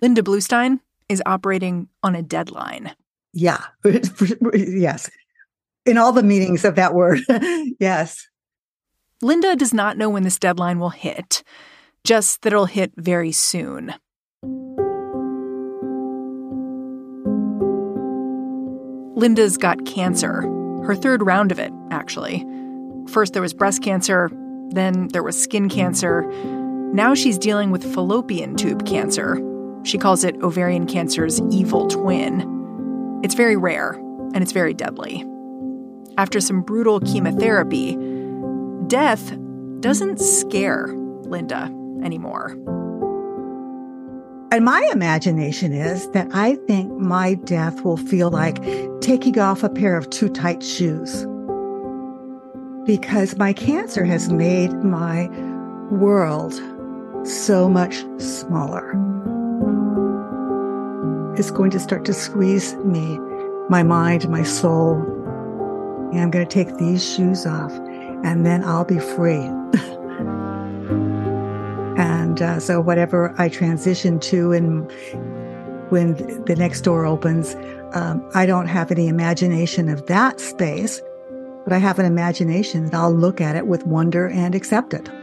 Linda Bluestein is operating on a deadline. Yeah. Yes. In all the meanings of that word. Yes. Linda does not know when this deadline will hit, just that it'll hit very soon. Linda's got cancer, her third round of it, actually. First there was breast cancer, then there was skin cancer. Now she's dealing with fallopian tube cancer. She calls it ovarian cancer's evil twin. It's very rare, and it's very deadly. After some brutal chemotherapy, death doesn't scare Linda anymore. And my imagination is that I think my death will feel like taking off a pair of too tight shoes. Because my cancer has made my world so much smaller. It's going to start to squeeze me, my mind, my soul. And I'm going to take these shoes off, and then I'll be free. And so whatever I transition to, and when the next door opens, I don't have any imagination of that space, but I have an imagination that I'll look at it with wonder and accept it.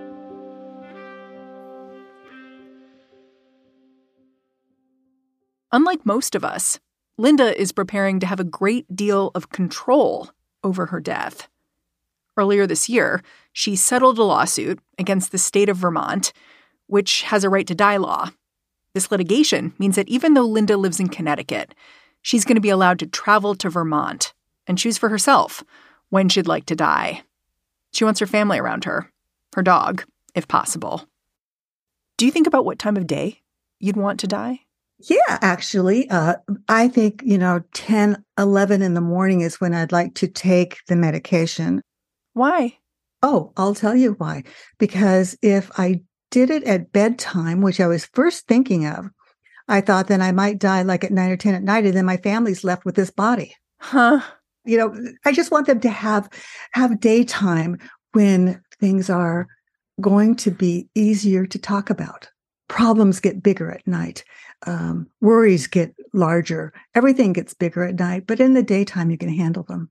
Unlike most of us, Linda is preparing to have a great deal of control over her death. Earlier this year, she settled a lawsuit against the state of Vermont, which has a right to die law. This litigation means that even though Linda lives in Connecticut, she's going to be allowed to travel to Vermont and choose for herself when she'd like to die. She wants her family around her dog, if possible. Do you think about what time of day you'd want to die? Yeah, actually, I think, 10, 11 in the morning is when I'd like to take the medication. Why? Oh, I'll tell you why. Because if I did it at bedtime, which I was first thinking of, I thought then I might die like at 9 or 10 at night, and then my family's left with this body. Huh? I just want them to have daytime when things are going to be easier to talk about. Problems get bigger at night. Worries get larger. Everything gets bigger at night, but in the daytime, you can handle them.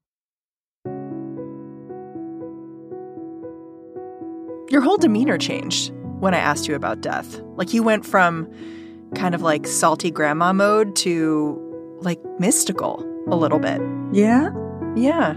Your whole demeanor changed when I asked you about death. Like, you went from kind of like salty grandma mode to like mystical a little bit. Yeah? Yeah.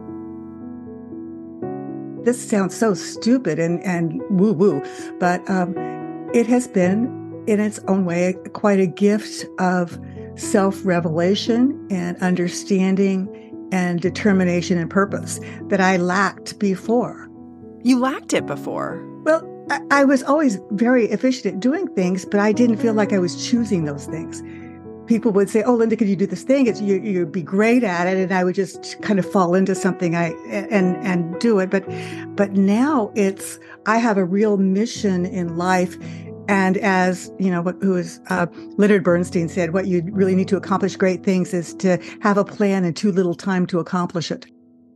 This sounds so stupid and woo-woo, but it has been, in its own way, quite a gift of self-revelation and understanding and determination and purpose that I lacked before. You lacked it before? Well, I was always very efficient at doing things, but I didn't feel like I was choosing those things. People would say, "Oh, Linda, could you do this thing? You'd be great at it," and I would just kind of fall into something and do it. But now I have a real mission in life. And as, who is Leonard Bernstein said, what you really need to accomplish great things is to have a plan and too little time to accomplish it.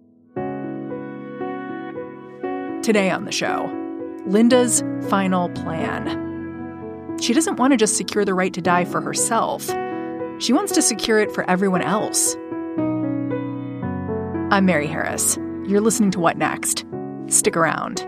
Today on the show, Linda's final plan. She doesn't want to just secure the right to die for herself. She wants to secure it for everyone else. I'm Mary Harris. You're listening to What Next? Stick around.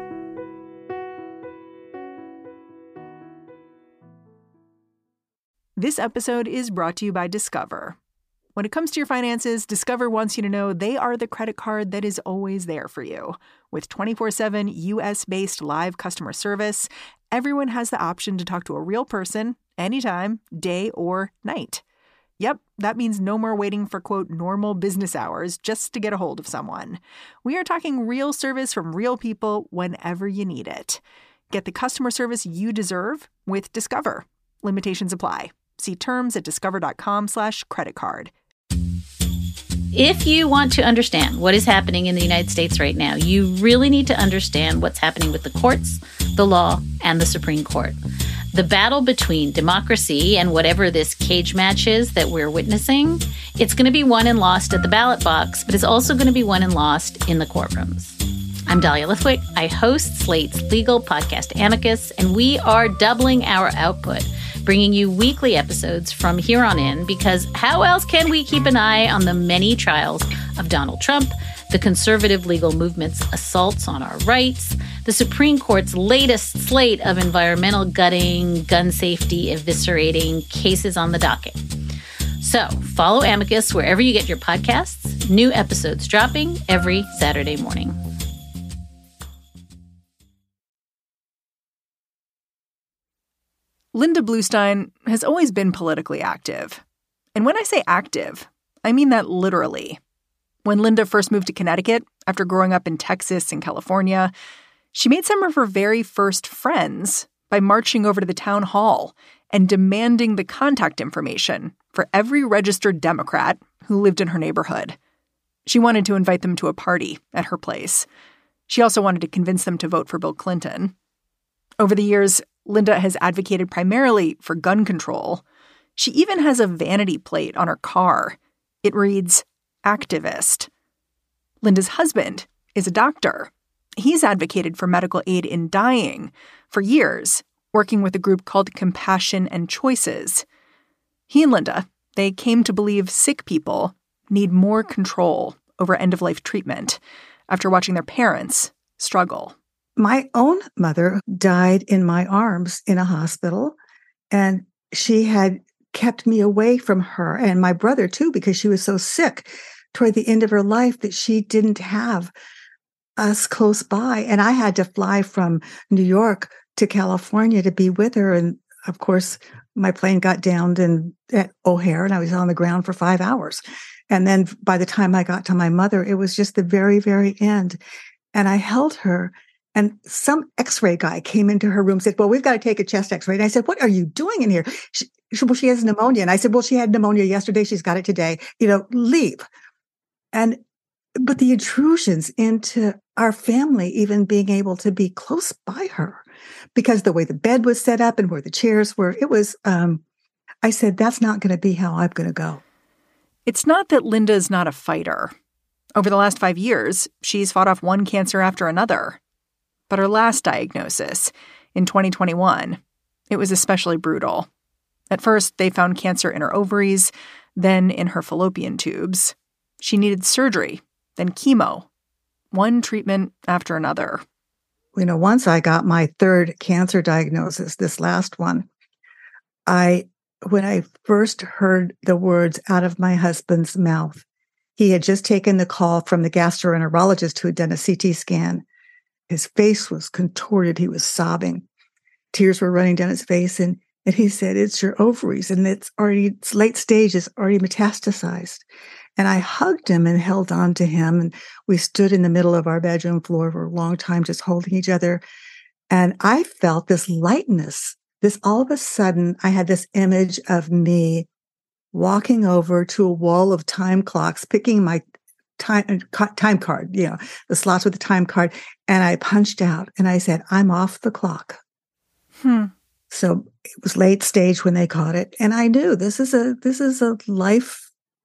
This episode is brought to you by Discover. When it comes to your finances, Discover wants you to know they are the credit card that is always there for you. With 24/7 U.S.-based live customer service, everyone has the option to talk to a real person anytime, day or night. Yep, that means no more waiting for, quote, normal business hours just to get a hold of someone. We are talking real service from real people whenever you need it. Get the customer service you deserve with Discover. Limitations apply. See terms at discover.com/creditcard. If you want to understand what is happening in the United States right now, you really need to understand what's happening with the courts, the law, and the Supreme Court. The battle between democracy and whatever this cage match is that we're witnessing, it's going to be won and lost at the ballot box, but it's also going to be won and lost in the courtrooms. I'm Dahlia Lithwick. I host Slate's legal podcast Amicus, and we are doubling our output, bringing you weekly episodes from here on in, because how else can we keep an eye on the many trials of Donald Trump, the conservative legal movement's assaults on our rights, the Supreme Court's latest slate of environmental gutting, gun safety eviscerating cases on the docket. So follow Amicus wherever you get your podcasts. New episodes dropping every Saturday morning. Linda Bluestein has always been politically active. And when I say active, I mean that literally. When Linda first moved to Connecticut after growing up in Texas and California, she made some of her very first friends by marching over to the town hall and demanding the contact information for every registered Democrat who lived in her neighborhood. She wanted to invite them to a party at her place. She also wanted to convince them to vote for Bill Clinton. Over the years, Linda has advocated primarily for gun control. She even has a vanity plate on her car. It reads, "Activist." Linda's husband is a doctor. He's advocated for medical aid in dying for years, working with a group called Compassion and Choices. He and Linda, they came to believe sick people need more control over end-of-life treatment after watching their parents struggle. My own mother died in my arms in a hospital, and she had kept me away from her and my brother too, because she was so sick toward the end of her life that she didn't have us close by. And I had to fly from New York to California to be with her. And of course, my plane got downed at O'Hare, and I was on the ground for 5 hours. And then by the time I got to my mother, it was just the very, very end. And I held her, and some x-ray guy came into her room and said, "Well, we've got to take a chest x-ray." And I said, "What are you doing in here?" Well, she has pneumonia. And I said, "Well, she had pneumonia yesterday. She's got it today. Leave." But the intrusions into our family, even being able to be close by her, because the way the bed was set up and where the chairs were, it was, I said, that's not going to be how I'm going to go. It's not that Linda's not a fighter. Over the last 5 years, she's fought off one cancer after another. But her last diagnosis, in 2021, it was especially brutal. At first, they found cancer in her ovaries, then in her fallopian tubes. She needed surgery, then chemo, one treatment after another. Once I got my third cancer diagnosis, this last one, when I first heard the words out of my husband's mouth, he had just taken the call from the gastroenterologist who had done a CT scan. His face was contorted. He was sobbing. Tears were running down his face. And he said, "It's your ovaries, and it's late stage, it's already metastasized." And I hugged him and held on to him. And we stood in the middle of our bedroom floor for a long time, just holding each other. And I felt this lightness. All of a sudden, I had this image of me walking over to a wall of time clocks, picking my time card, the slots with the time card. And I punched out and I said, "I'm off the clock." So it was late stage when they caught it. And I knew this is a life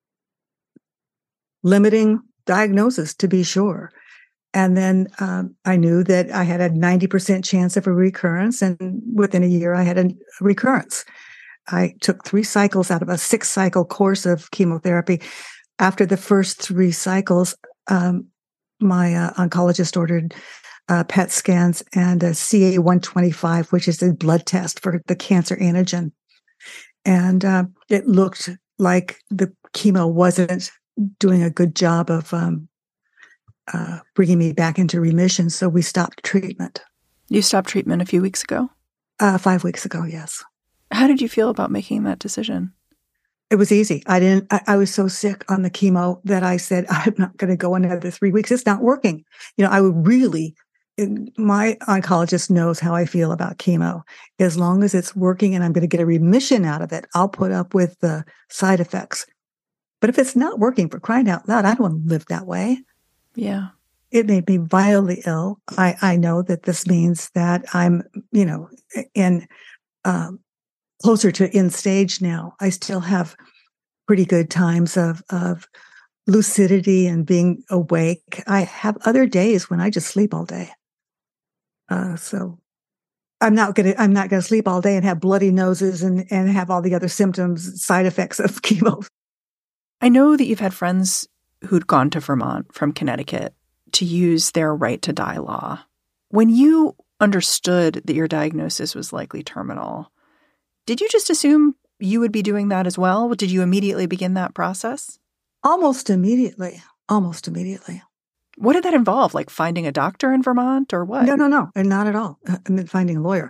limiting diagnosis, to be sure. And then I knew that I had a 90% chance of a recurrence. And within a year, I had a recurrence. I took 3 cycles out of a 6-cycle course of chemotherapy. After the first 3 cycles, my oncologist ordered PET scans and a CA-125, which is a blood test for the cancer antigen. And it looked like the chemo wasn't doing a good job of bringing me back into remission. So we stopped treatment. You stopped treatment a few weeks ago? 5 weeks ago, yes. How did you feel about making that decision? It was easy. I was so sick on the chemo that I said, "I'm not going to go another 3 weeks. It's not working." I would really, my oncologist knows how I feel about chemo. As long as it's working and I'm going to get a remission out of it, I'll put up with the side effects. But if it's not working, for crying out loud, I don't want to live that way. Yeah. It made me violently ill. I know that this means that I'm, in closer to end stage now. I still have pretty good times of lucidity and being awake. I have other days when I just sleep all day. So I'm not gonna sleep all day and have bloody noses and have all the other symptoms, side effects of chemo. I know that you've had friends who'd gone to Vermont from Connecticut to use their right to die law. When you understood that your diagnosis was likely terminal, did you just assume you would be doing that as well? Did you immediately begin that process? Almost immediately. Almost immediately. What did that involve? Like finding a doctor in Vermont or what? No, and not at all. I mean, finding a lawyer.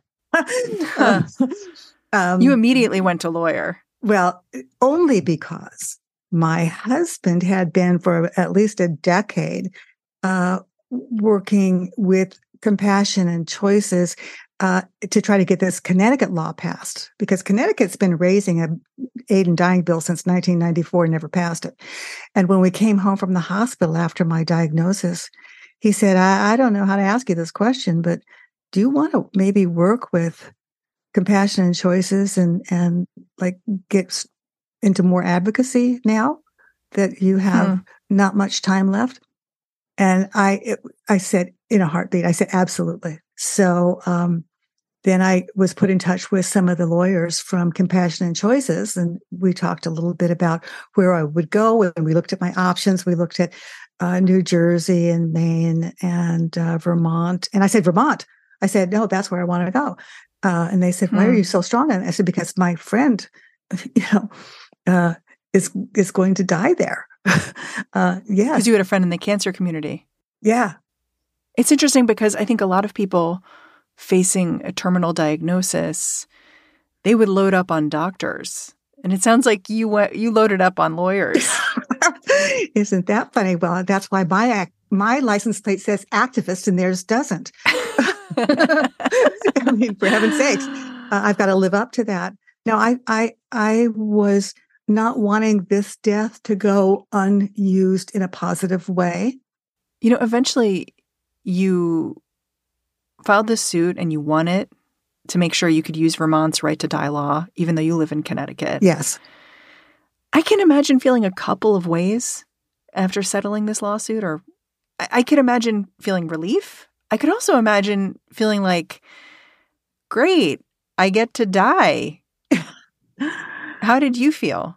You immediately went to lawyer. Well, only because my husband had been for at least a decade working with Compassion and Choices to try to get this Connecticut law passed, because Connecticut's been raising a aid and dying bill since 1994 and never passed it. And when we came home from the hospital after my diagnosis, he said, I don't know how to ask you this question, but do you want to maybe work with Compassion and Choices and like get into more advocacy now that you have not much time left? And I said in a heartbeat, I said, absolutely. So then I was put in touch with some of the lawyers from Compassion and Choices, and we talked a little bit about where I would go. And we looked at my options. We looked at New Jersey and Maine and Vermont. And I said, Vermont. I said, no, that's where I want to go. And they said, why are you so strong on it? I said, because my friend, is going to die there. Yeah. Because you had a friend in the cancer community. Yeah. It's interesting because I think a lot of people facing a terminal diagnosis, they would load up on doctors. And it sounds like you loaded up on lawyers. Isn't that funny? Well, that's why my license plate says activist and theirs doesn't. I mean, for heaven's sakes, I've got to live up to that. Now, I was not wanting this death to go unused in a positive way. Eventually you filed this suit and you won it to make sure you could use Vermont's right to die law, even though you live in Connecticut. Yes. I can imagine feeling a couple of ways after settling this lawsuit, or I could imagine feeling relief. I could also imagine feeling like, great, I get to die. How did you feel?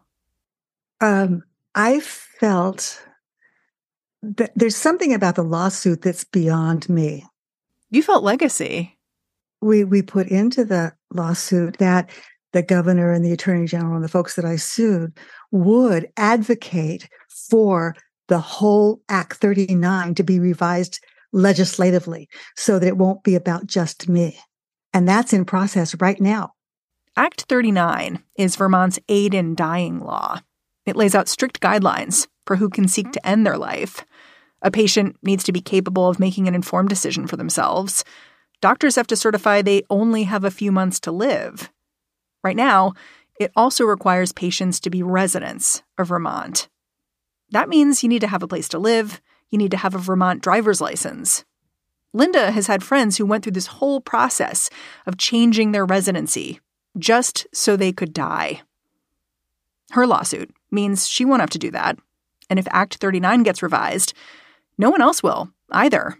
I felt that there's something about the lawsuit that's beyond me. You felt legacy. We put into the lawsuit that the governor and the attorney general and the folks that I sued would advocate for the whole Act 39 to be revised legislatively so that it won't be about just me. And that's in process right now. Act 39 is Vermont's aid in dying law. It lays out strict guidelines for who can seek to end their life. A patient needs to be capable of making an informed decision for themselves. Doctors have to certify they only have a few months to live. Right now, it also requires patients to be residents of Vermont. That means you need to have a place to live. You need to have a Vermont driver's license. Linda has had friends who went through this whole process of changing their residency just so they could die. Her lawsuit means she won't have to do that. And if Act 39 gets revised, no one else will either.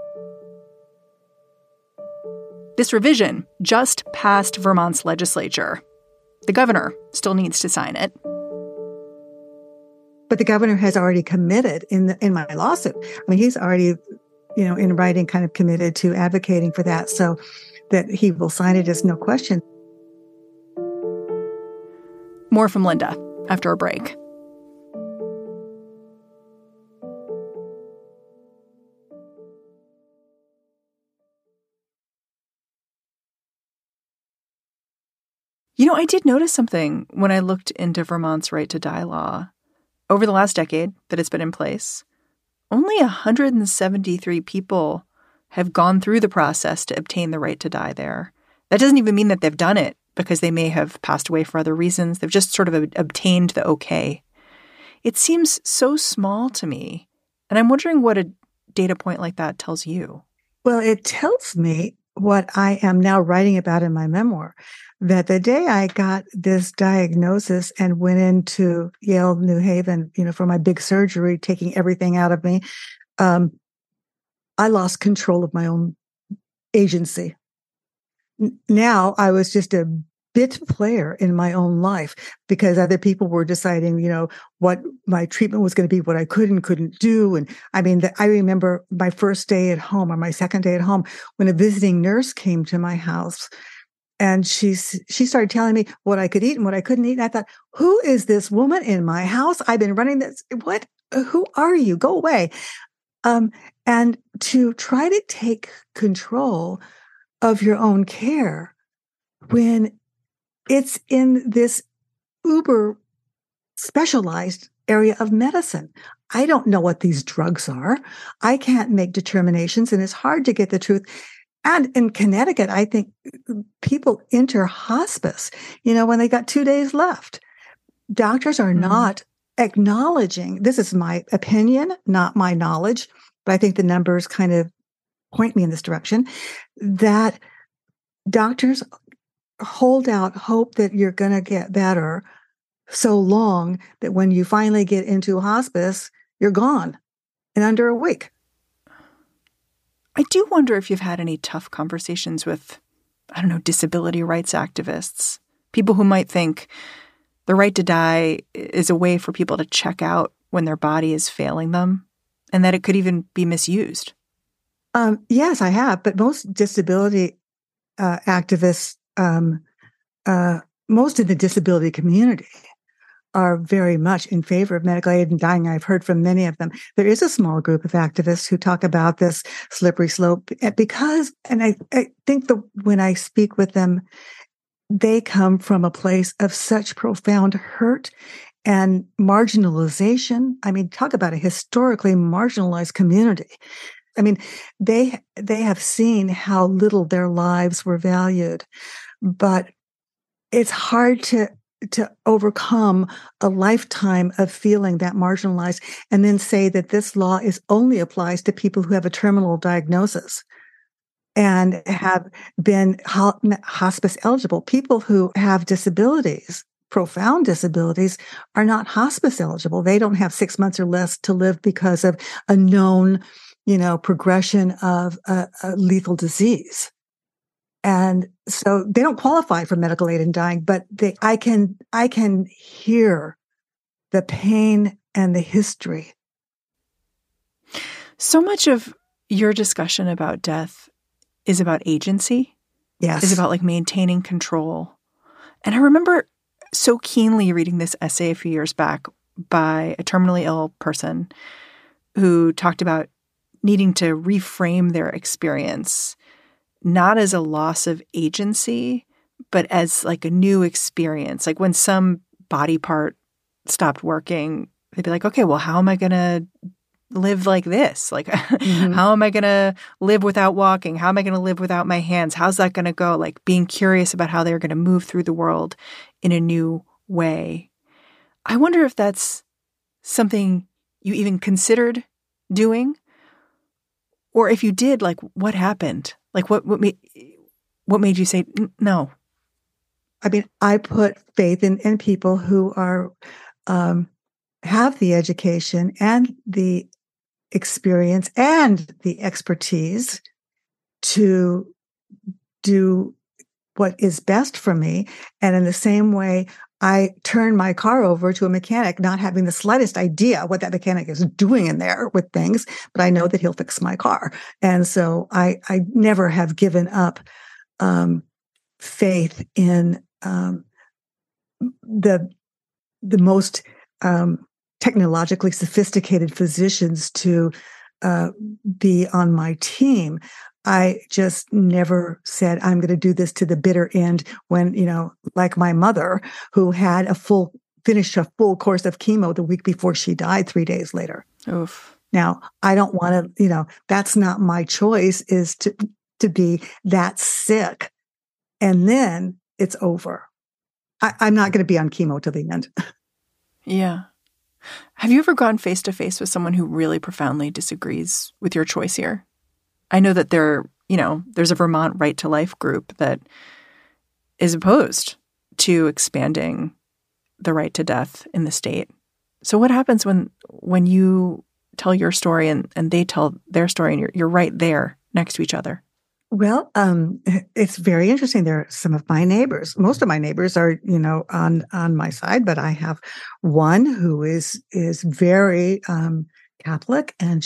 This revision just passed Vermont's legislature. The governor still needs to sign it. But the governor has already committed in my lawsuit. I mean, he's already, in writing kind of committed to advocating for that, so that he will sign it is no question. More from Linda after a break. I did notice something when I looked into Vermont's right to die law. Over the last decade that it's been in place, only 173 people have gone through the process to obtain the right to die there. That doesn't even mean that they've done it because they may have passed away for other reasons. They've just sort of obtained the okay. It seems so small to me. And I'm wondering what a data point like that tells you. Well, it tells me what I am now writing about in my memoir, that the day I got this diagnosis and went into Yale New Haven, for my big surgery, taking everything out of me, I lost control of my own agency. now I was just a bit player in my own life because other people were deciding, what my treatment was going to be, what I could and couldn't do. And I mean, I remember my first day at home or my second day at home when a visiting nurse came to my house. And she started telling me what I could eat and what I couldn't eat. And I thought, who is this woman in my house? I've been running this. Who are you? Go away. And to try to take control of your own care when it's in this uber specialized area of medicine. I don't know what these drugs are. I can't make determinations, and it's hard to get the truth. And in Connecticut, I think people enter hospice, when they got 2 days left. Doctors are not acknowledging, this is my opinion, not my knowledge, but I think the numbers kind of point me in this direction, that doctors hold out hope that you're going to get better so long that when you finally get into hospice, you're gone in under a week. I do wonder if you've had any tough conversations with, disability rights activists, people who might think the right to die is a way for people to check out when their body is failing them, and that it could even be misused. Yes, I have. But most disability activists, most in the disability community, are very much in favor of medical aid and dying. I've heard from many of them. There is a small group of activists who talk about this slippery slope because, and I think when I speak with them, they come from a place of such profound hurt and marginalization. I mean, talk about a historically marginalized community. I mean, they have seen how little their lives were valued, but it's hard to overcome a lifetime of feeling that marginalized and then say that this law only applies to people who have a terminal diagnosis and have been hospice eligible. People who have disabilities, profound disabilities, are not hospice eligible. They don't have 6 months or less to live because of a known, progression of a lethal disease. And so they don't qualify for medical aid in dying, but I can hear the pain and the history. So much of your discussion about death is about agency. Yes. Is about maintaining control. And I remember so keenly reading this essay a few years back by a terminally ill person who talked about needing to reframe their experience not as a loss of agency, but as a new experience. Like when some body part stopped working, they'd be like, okay, well, how am I going to live like this? How am I going to live without walking? How am I going to live without my hands? How's that going to go? Being curious about how they're going to move through the world in a new way. I wonder if that's something you even considered doing, or if you did, what happened? What made you say no? I mean, I put faith in people who are have the education and the experience and the expertise to do what is best for me. And in the same way, I turn my car over to a mechanic, not having the slightest idea what that mechanic is doing in there with things, but I know that he'll fix my car. And so I never have given up faith in the most technologically sophisticated physicians to be on my team. I just never said, I'm going to do this to the bitter end when, like my mother, who had finished a full course of chemo the week before she died 3 days later. Oof. Now, I don't want to, that's not my choice, is to be that sick. And then it's over. I'm not going to be on chemo till the end. Yeah. Have you ever gone face to face with someone who really profoundly disagrees with your choice here? I know that there's a Vermont Right to Life group that is opposed to expanding the right to death in the state. So what happens when you tell your story and they tell their story and you're right there next to each other? Well, it's very interesting. There are some of my neighbors. Most of my neighbors are, on my side, but I have one who is very Catholic, and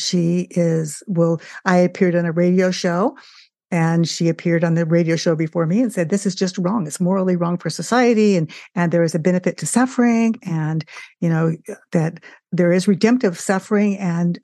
I appeared on a radio show, and she appeared on the radio show before me and said, "This is just wrong. It's morally wrong for society, and there is a benefit to suffering, and that there is redemptive suffering, and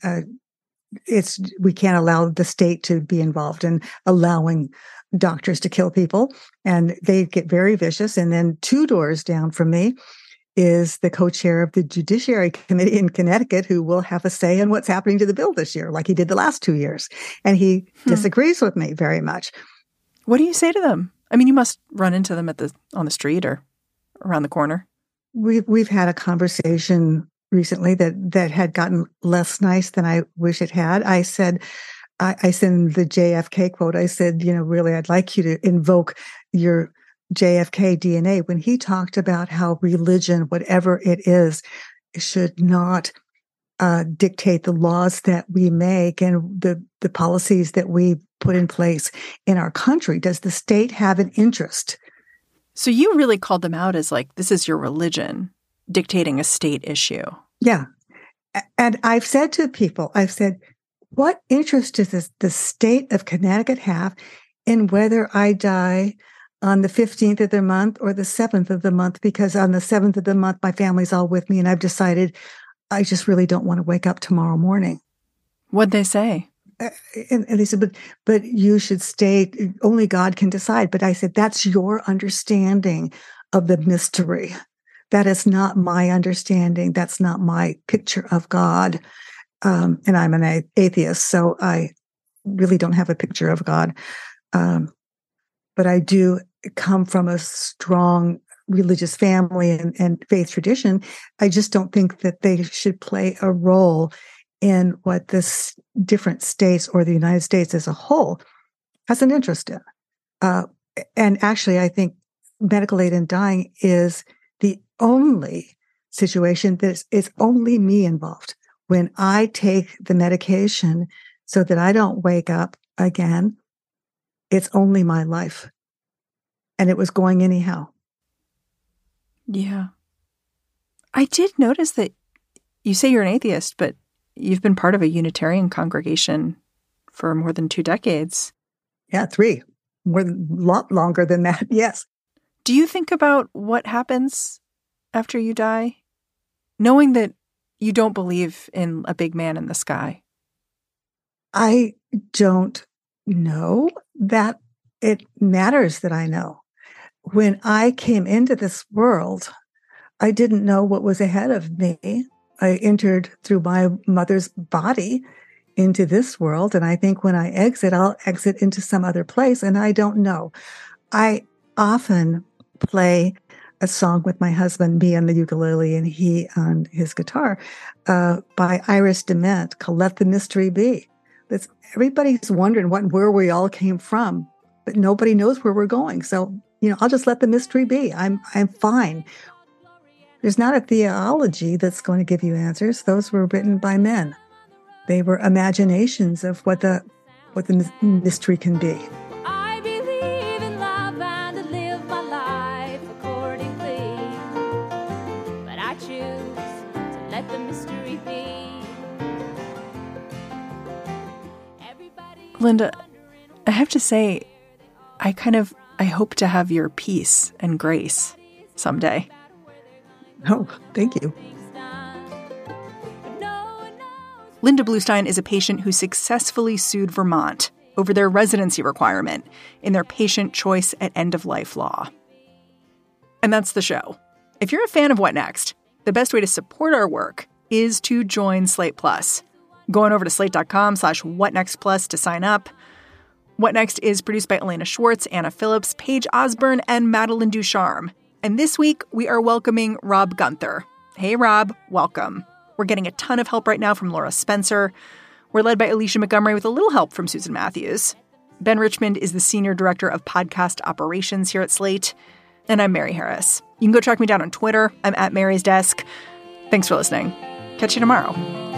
we can't allow the state to be involved in allowing doctors to kill people." And they get very vicious. And then 2 doors down from me is the co-chair of the Judiciary Committee in Connecticut, who will have a say in what's happening to the bill this year, like he did the last 2 years. And he disagrees with me very much. What do you say to them? I mean, you must run into them on the street or around the corner. We've had a conversation recently that had gotten less nice than I wish it had. I said, I sent the JFK quote. I said, really, I'd like you to invoke your JFK DNA when he talked about how religion, whatever it is, should not dictate the laws that we make and the policies that we put in place in our country. Does the state have an interest? So you really called them out as like, this is your religion dictating a state issue. Yeah. And I've said to people, what interest does the state of Connecticut have in whether I die on the 15th of the month or the 7th of the month? Because on the 7th of the month, my family's all with me, and I've decided I just really don't want to wake up tomorrow morning. What'd they say? And they said, but you should stay. Only God can decide. But I said, that's your understanding of the mystery. That is not my understanding. That's not my picture of God. And I'm an atheist, so I really don't have a picture of God. But I do come from a strong religious family and faith tradition. I just don't think that they should play a role in what this different states or the United States as a whole has an interest in. And actually, I think medical aid in dying is the only situation that is only me involved. When I take the medication so that I don't wake up again, it's only my life. And it was going anyhow. Yeah. I did notice that you say you're an atheist, but you've been part of a Unitarian congregation for more than 2 decades. Yeah, 3. A lot longer than that, yes. Do you think about what happens after you die, knowing that you don't believe in a big man in the sky? I don't know that it matters that I know. When I came into this world, I didn't know what was ahead of me. I entered through my mother's body into this world. And I think when I exit, I'll exit into some other place. And I don't know. I often play a song with my husband, me on the ukulele and he on his guitar, by Iris DeMent, called Let the Mystery Be. Everybody's wondering where we all came from, but nobody knows where we're going. So, I'll just let the mystery be. I'm fine. There's not a theology that's going to give you answers. Those were written by men. They were imaginations of what the mystery can be. I believe in love and live my life accordingly. But I choose to let the mystery be. Linda, I have to say, I hope to have your peace and grace someday. Oh, thank you. Linda Bluestein is a patient who successfully sued Vermont over their residency requirement in their patient choice at end-of-life law. And that's the show. If you're a fan of What Next, the best way to support our work is to join Slate Plus. Go on over to slate.com/whatnextplus to sign up. What Next is produced by Elena Schwartz, Anna Phillips, Paige Osborne, and Madeline Ducharme. And this week, we are welcoming Rob Gunther. Hey, Rob, welcome. We're getting a ton of help right now from Laura Spencer. We're led by Alicia Montgomery with a little help from Susan Matthews. Ben Richmond is the Senior Director of Podcast Operations here at Slate. And I'm Mary Harris. You can go track me down on Twitter. I'm at Mary's Desk. Thanks for listening. Catch you tomorrow.